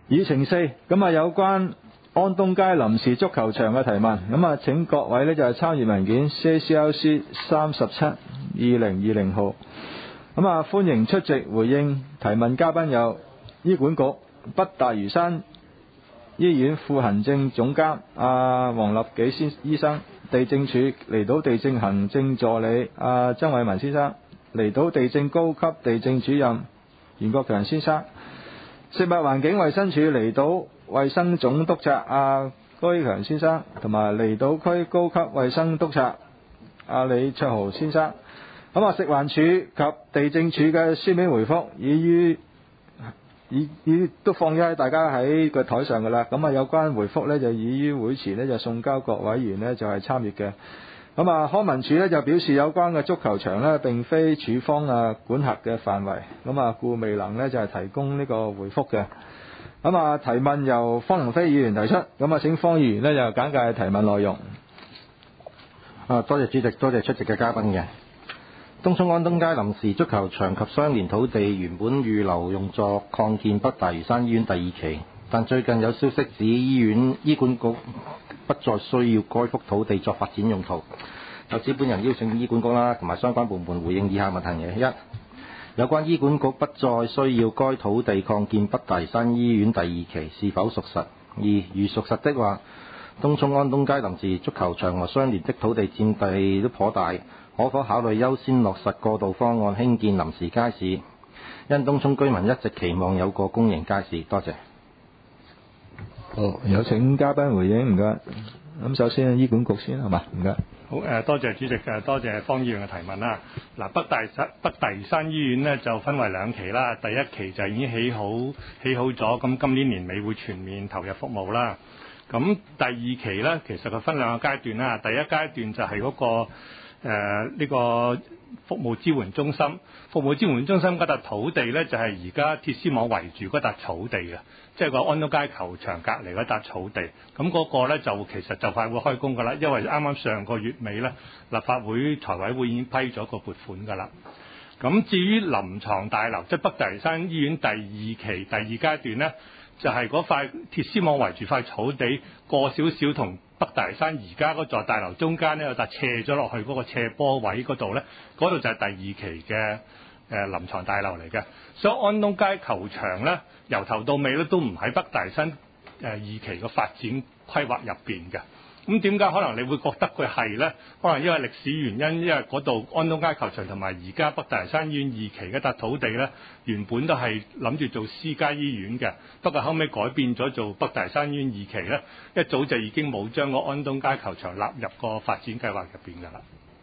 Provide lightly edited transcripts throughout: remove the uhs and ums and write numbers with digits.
議程4，咁啊有關安東街臨時足球場嘅提問，咁啊請各位呢就係參閱文件 CACLC 37/2020號，咁啊歡迎出席回應提問嘉賓有醫管局北大嶼山醫院副行政總監黃立己醫生，地政署離島地政行政助理曾偉文先生，離島地政高級地政主任袁國強先生，食物環境衛生署離島衛生總督察居強先生，同埋離島區高級衛生督察李卓豪先生。咁啊，食環署及地政署嘅書面回覆已都放咗喺大家喺個台上噶啦。咁啊，有關回覆呢，就已於會前呢就送交各委員呢就係參閱嘅。咁啊，康文署呢就表示有關嘅足球場呢並非署方管轄嘅範圍，咁啊故未能呢就係提供呢個回覆嘅。咁啊，提問由方龍飛議員提出，咁啊請方議員呢就簡介提問內容。 多謝主席，多謝出席嘅嘉賓嘅。東涌安東街臨時足球場及相連土地原本預留用作擴建北大嶼山醫院第2期，但最近有消息指醫管局不再需要該幅土地作發展用途，就此本人邀請醫管局同埋相關部門回應以下問題嘅：一、有關醫管局不再需要該土地擴建北大嶼山醫院第2期是否屬實？二、如屬實的話，東涌安東街臨時足球場和相連的土地佔地都頗大，可否考慮優先落實過渡方案興建臨時街市？因東涌居民一直期望有個公營街市。多謝。 好，有請嘉賓回應，唔該。咁首先醫管局先係嘛？唔該。 好，多謝主席，多謝方議員嘅提問啦。嗱，北大嶼山醫院呢就分為2期啦，第1期就已經起好咗，咁今年年尾會全面投入服務啦。咁第2期呢，其實佢分2個階段啦，第一階段就係嗰個呢個服務支援中心，服務支援中心嗰笪土地呢，就係而家鐵絲網圍住嗰笪草地嘅，即係個安東街球場隔離嗰笪草地。咁嗰個呢，就其實就快會開工㗎啦，因為啱啱上個月尾呢，立法會財委會已經批咗個撥款㗎啦。咁至於臨床大樓，即係北大嶼山醫院第2期第2階段呢，就係嗰塊鐵絲網圍住塊草地過少少同北大嶼山而家嗰座大樓中間呢，有笪斜咗落去嗰個斜坡位嗰度呢，嗰度就係第2期嘅臨床大樓嚟嘅。所以安東街球場呢，由頭到尾呢都唔喺北大嶼山2期嘅發展規劃入邊嘅。咁點解可能你會覺得佢係呢？可能因為歷史原因，因為嗰度安東街球場同埋而家北大嶼山醫院2期嗰笪土地呢，原本都係諗住做私家醫院嘅，不過後尾改變咗做北大嶼山醫院2期呢，一早就已經冇將個安東街球場納入個發展計劃入邊㗎啦。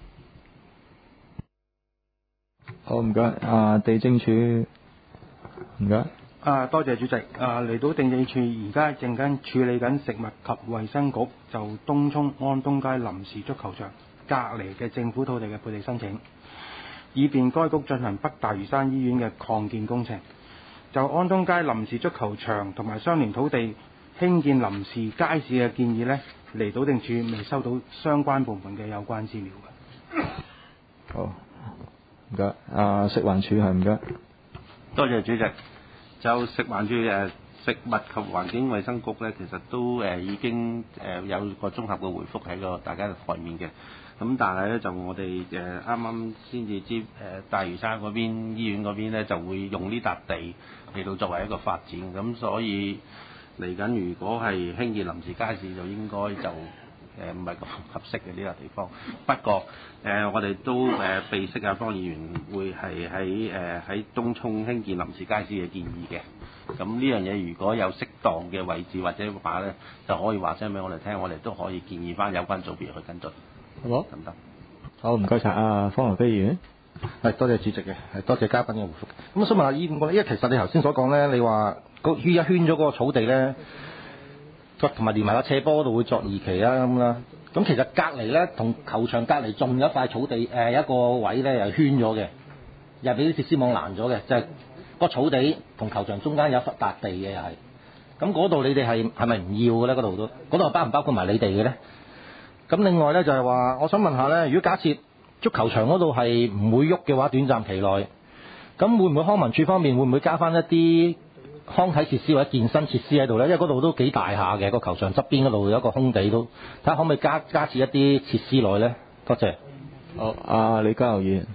好，唔該。地政署，唔該。 多謝主席。嚟到地政署而家正緊處理緊食物及衛生局就東涌安東街臨時足球場隔離嘅政府土地嘅配地申請，以便該局進行北大嶼山醫院嘅擴建工程。就安東街臨時足球場同埋相連土地興建臨時街市嘅建議呢，嚟到地政署未收到相關部門嘅有關資料嘅。 好，唔該。食環署係唔該。 多謝主席。就食環署食物及環境衛生局咧，其實都已經有個綜合嘅回覆喺個大家嘅台面嘅。咁但係咧就我哋啱啱先至知大嶼山嗰邊醫院嗰邊咧就會用呢笪地嚟到作為一個發展，咁所以嚟緊如果係興建臨時街市，就應該就唔係咁合適嘅呢個地方。不過我哋都備悉方議員會係喺東涌興建臨時街市嘅建議嘅。咁呢樣嘢如果有適當嘅位置或者話咧，就可以話聲俾我哋聽，我哋都可以建議翻有關組別去跟進。 好冇？ 得唔得？ 好，唔該晒。方龍飛議員。 多謝主席嘅，多謝嘉賓嘅回覆。咁我想問下醫管局，因為其實你頭先所講咧，你話一圈咗嗰個草地咧，同埋連埋個斜坡度會作2期啦咁啦。咁其實隔離咧，同球場隔離仲有一塊草地，有一個位咧又圈咗嘅，又俾啲鐵絲網攔咗嘅，就係個草地同球場中間有一笪地嘅又係。咁嗰度你哋係咪唔要嘅咧？嗰度包唔包括埋你哋嘅咧？咁另外咧就係話，我想問下咧，如果假設足球場嗰度係唔會喐嘅話，短暫期內，咁會唔會康文署方面會唔會加翻一啲康體設施或者健身設施喺度咧？因為嗰度都幾大下嘅，個球場側邊嗰度有一個空地都，睇下可唔可以加設一啲設施內咧？多謝。 好，李家豪議員。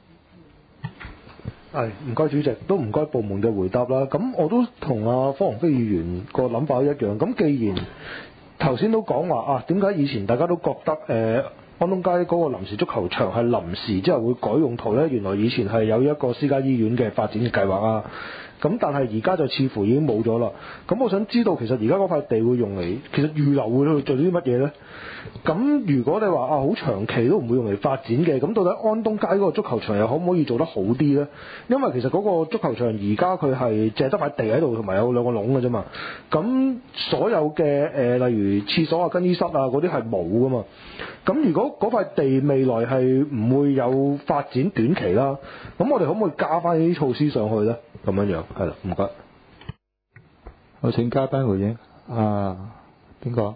係，唔該主席，都唔該部門嘅回答啦。咁我都同阿方鴻飛議員個諗法一樣。咁既然頭先都講話啊，點解以前大家都覺得安東街嗰個臨時足球場係臨時之後會改用途呢？原來以前係有一個私家醫院嘅發展嘅計劃啊。咁但係而家就似乎已經冇咗啦。咁我想知道其實而家嗰塊地會用嚟，其實預留會去做啲乜嘢呢？咁如果你話好長期都唔會用嚟發展嘅，咁到底安東街嗰個足球場又可唔可以做得好啲呢？因為其實嗰個足球場而家佢係淨係得塊地喺度，同埋有兩個窿嘅啫嘛。咁所有嘅例如廁所啊、更衣室啊嗰啲係冇噶嘛。咁如果嗰塊地未來係唔會有發展短期啦，咁我哋可唔可以加翻啲措施上去呢？咁樣樣係啦，唔該。 我請嘉賓回應。邊個？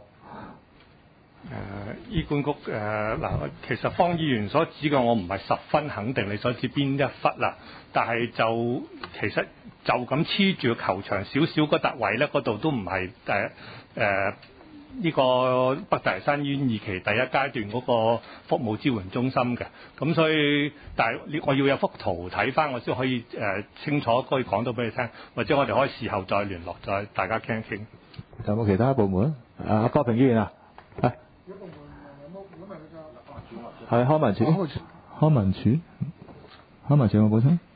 醫管局其實方議員所指嘅我唔係十分肯定你所指邊一忽啦，但係其實就咁黐住個球場少少嗰笪位咧，嗰度都唔係呢個北大嶼山醫院二期第一階段嗰個服務支援中心嘅，咁所以但係我要有幅圖睇翻，我先可以清楚可以講到俾你聽，或者我哋可以事後再聯絡，再大家傾一傾。 有冇其他部門？郭平議員啊，係。係康文署有冇補充？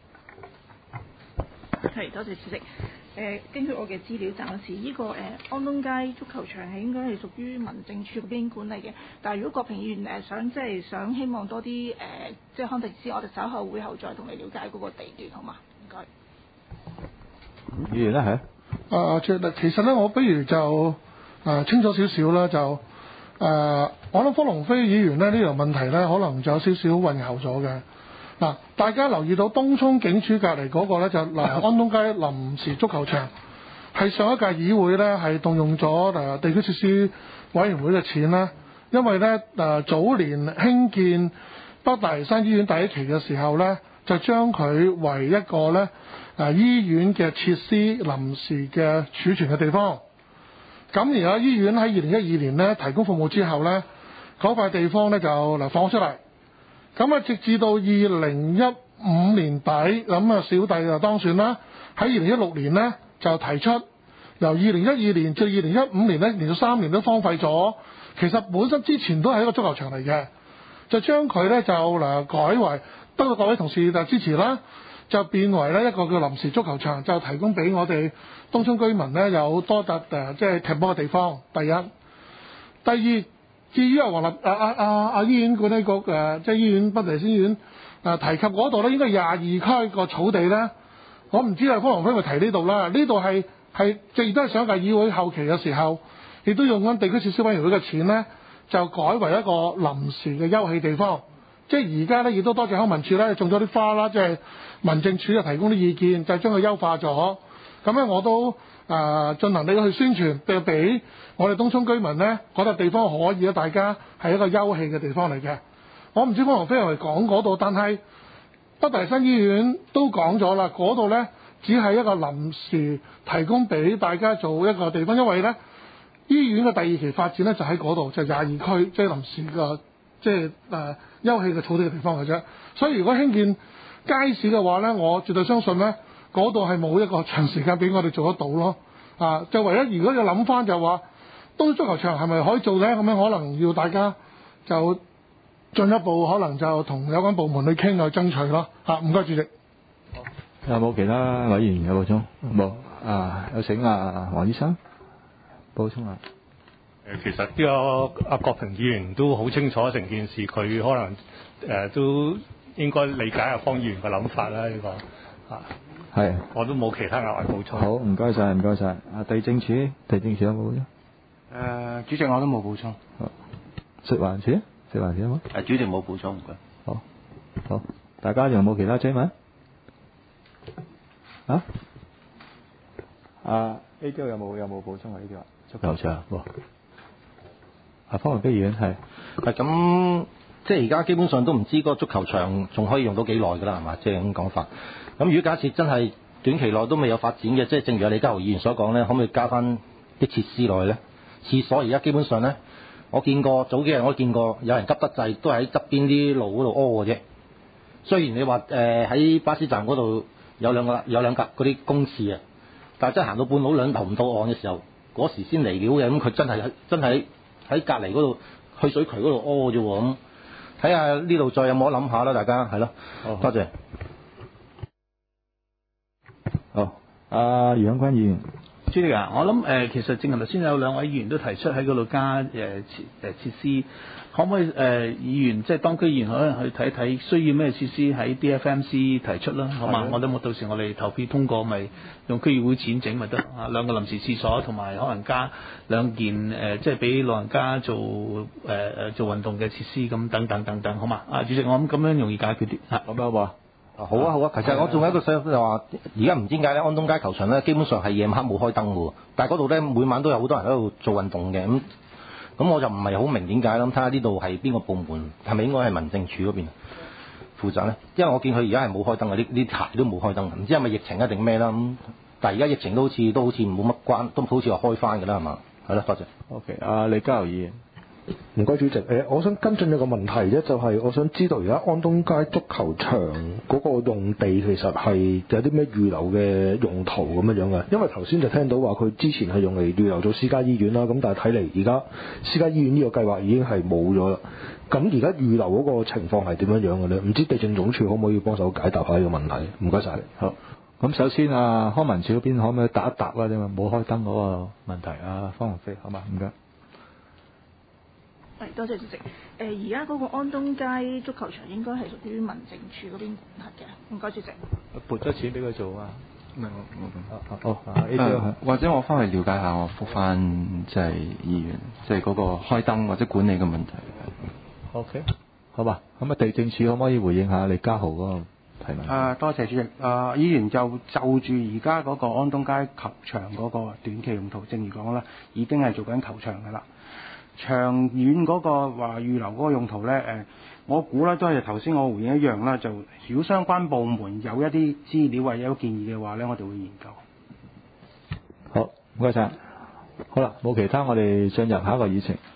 係，多謝主席。根據我嘅資料，暫時呢個安東街足球場係應該係屬於民政處嗰邊管理嘅。但係如果郭平議員想希望多啲即係康體設施，我哋稍後會後再同你了解嗰個地段，好嘛？唔該。 議員咧係。 其實咧，我不如就清楚少少啦，就我諗方鴻飛議員咧呢條問題咧，可能就有少少混淆咗嘅。嗱，大家留意到東涌警署隔離嗰個咧就安東街臨時足球場，係上一屆議會咧係動用咗地區設施委員會嘅錢啦，因為咧早年興建北大嶼山醫院第一期嘅時候咧，就將佢為一個咧醫院嘅設施臨時嘅儲存嘅地方。咁而家醫院喺2012年咧提供服務之後咧，嗰塊地方咧就放出嚟。咁直至到2015年底，咁小弟就當選啦。喺2016年咧就提出，由2012年至2015年咧，連續3年都荒廢咗。其實本身之前都係一個足球場嚟嘅，就將佢咧就改為得到各位同事就支持啦，就變為咧一個叫臨時足球場，就提供俾我哋東涌居民咧有多笪即係踢波嘅地方。第一，第二。至於黃立醫院管理局即係醫院北大嶼山醫院提及嗰度咧，應該22區個草地咧，我唔知方鴻飛咪提呢度啦。呢度係亦都係上屆議會後期嘅時候，亦都用緊地區設施委員會嘅錢咧，就改為一個臨時嘅休憩地方。即係而家咧，亦都多謝康文署咧種咗啲花啦，即係民政處就提供啲意見，就將佢優化咗。咁咧我都進行你去宣傳，俾我哋東涌居民咧，嗰笪地方可以咧，大家係一個休憩嘅地方嚟嘅。我唔知方鴻飛係咪講嗰度，但係北大嶼山醫院都講咗啦，嗰度咧只係一個臨時提供俾大家做一個地方，因為咧醫院嘅第二期發展咧就喺嗰度，就22區，即係臨時嘅即係休憩嘅草地嘅地方嘅啫。所以如果興建街市嘅話咧，我絕對相信咧嗰度係冇一個長時間俾我哋做得到咯。就唯一如果要諗翻就話，東涌足球場係咪可以做咧？咁樣可能要大家就進一步可能就同有關部門去傾去爭取咯。唔該主席。 有冇其他委員有補充？冇。有請黃醫生補充下。 其實呢個郭平議員都好清楚成件事，佢可能都應該理解阿方議員嘅諗法啦。呢個係，我都冇其他額外補充。 好，唔該晒，唔該晒。地政署有冇咧？ 主席我都冇補充。 好，食環署有冇？ 主席冇補充，唔該。 好，大家有冇其他追問？A 標有冇補充啊？呢啲足球場方鴻飛議員係咁，即係而家基本上都唔知個足球場仲可以用到幾耐㗎啦，係嘛？即係咁講法。咁如果假設真係短期內都未有發展嘅，即係正如李家豪議員所講咧，可唔可以加翻啲設施落去咧？廁所而家基本上咧，我見過早幾日我見過有人急得滯，都喺側邊啲路嗰度屙嘅啫。雖然你話喺巴士站嗰度有兩格嗰啲公廁啊，但係真係行到半路兩頭唔到岸嘅時候，嗰時先嚟料嘅，咁佢真係喺隔離嗰度去水渠嗰度屙啫喎，咁睇下呢度再有冇得諗下啦，大家係咯，多謝。 好，阿余香君議員。 主席啊，我諗其實正如頭先有兩位議員都提出喺嗰度加設施，可唔可以議員即係當區議員可能去睇睇需要咩設施喺 DFMC 提出啦，好嘛？我哋到時我哋投票通過咪用區議會錢整咪得啊，兩個臨時廁所同埋可能加兩件即係俾老人家做運動嘅設施咁等，好嘛？啊，主席，我諗咁樣容易解決啲嚇，好唔好啊？ 好啊，其實我仲有一個想就話，而家唔知點解咧，安東街球場咧基本上係夜晚黑冇開燈嘅喎，但係嗰度咧每晚都有好多人喺度做運動嘅，咁我就唔係好明點解啦，咁睇下呢度係邊個部門，係咪應該係民政處嗰邊負責咧？因為我見佢而家係冇開燈嘅，呢排都冇開燈，唔知係咪疫情一定咩啦？咁但係而家疫情都好似冇乜關，都好似話開翻㗎啦，係嘛？係咯，多謝。 OK，李家豪議員。 唔該主席，我想跟進一個問題啫，就係我想知道而家安東街足球場嗰個用地其實係有啲咩預留嘅用途咁樣嘅？因為頭先就聽到話佢之前係用嚟預留做私家醫院啦，咁但係睇嚟而家私家醫院呢個計劃已經係冇咗啦。咁而家預留嗰個情況係點樣樣嘅咧？唔知地政總署可唔可以幫手解答下呢個問題？唔該晒。 好，咁首先康文署嗰邊可唔可以答一答啦？因為冇開燈嗰個問題方鴻飛，好嘛？唔該。 係，多謝主席。而家嗰個安東街足球場應該係屬於民政處嗰邊管轄嘅。唔該，主席。 撥咗錢俾佢做啊？ 或者我翻去了解下，我覆翻即係議員，即係嗰個開燈或者管理嘅問題。 OK， 好吧。咁地政處可唔可以回應下李家豪嗰個提問？ 多謝主席。議員就住而家嗰個安東街球場嗰個短期用途，正如講啦，已經係做緊球場㗎啦。長遠嗰個話預留嗰個用途咧，我估咧都係頭先我回應一樣啦，就如果相關部門有一啲資料或者有建議嘅話咧，我哋會研究。 好，唔該晒。好啦，冇其他，我哋進入下一個議程。